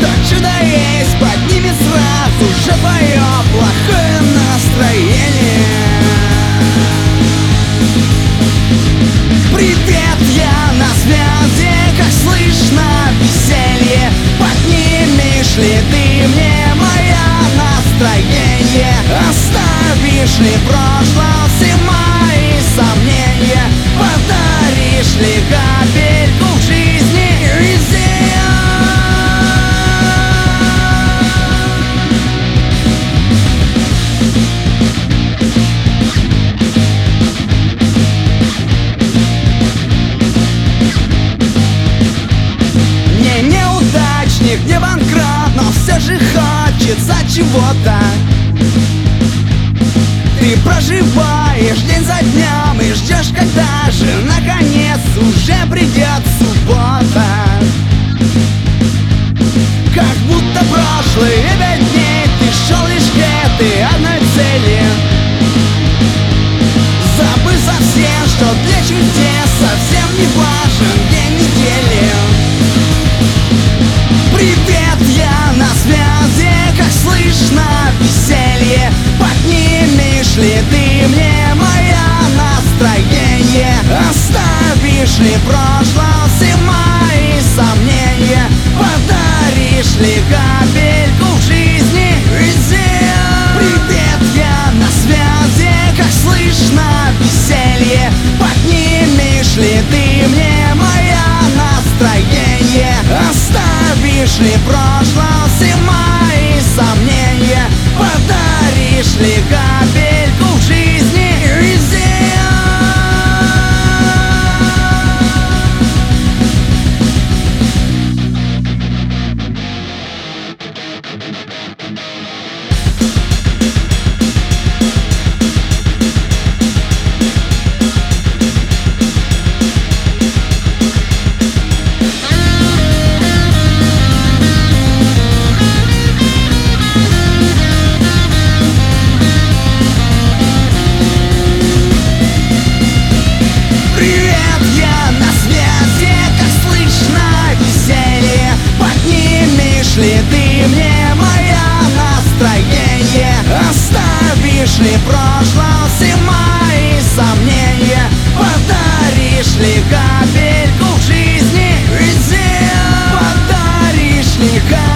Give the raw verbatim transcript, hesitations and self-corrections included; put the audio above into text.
что чудо есть, поднимет сразу же твое плохое настроение. Привет, я на связи, как слышно веселье. Поднимешь ли ты мне мое настроение? Оставишь ли в прошлом все мои сомнения? Подаришь ли капельку в жизни везения? Не неудачник, не банкрот, но все же хочется чего-то. Ты проживаешь день за днем и ждешь, когда же наконец уже придет суббота. Как будто прошлые пять дней ты шел лишь к этой одной цели, забыв совсем, что для чудес совсем не важен день недели. Привет, я на связи, как слышно веселье. Поднимешь ли ты мне мое настроение? Оставишь ли в прошлом все мои сомнения? Подаришь ли капельку в жизни везения? Привет, я на связи, как слышно веселье. Поднимешь ли ты мне мое настроение? Оставишь ли в прошлом все мои сомнения? Подаришь ли капельку в жизни везения? Ли ты мне мое настроение? Оставишь ли в прошлом все мои сомнения? Подаришь ли капельку в жизни везения? Подаришь ли капельку?